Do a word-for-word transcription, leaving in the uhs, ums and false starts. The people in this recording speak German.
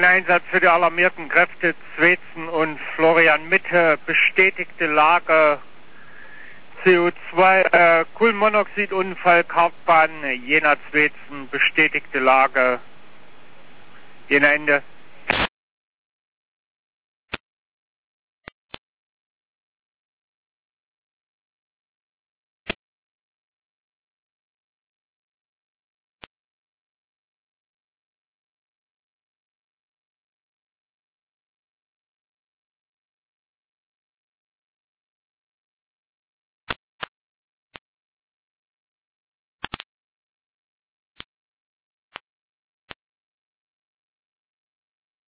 Einsatz für die alarmierten Kräfte Zwetzen und Florian Mitte, bestätigte Lage C O zwei, äh, Kohlenmonoxidunfall, Kartbahn, Jena Zwetzen, bestätigte Lage, Jena Ende.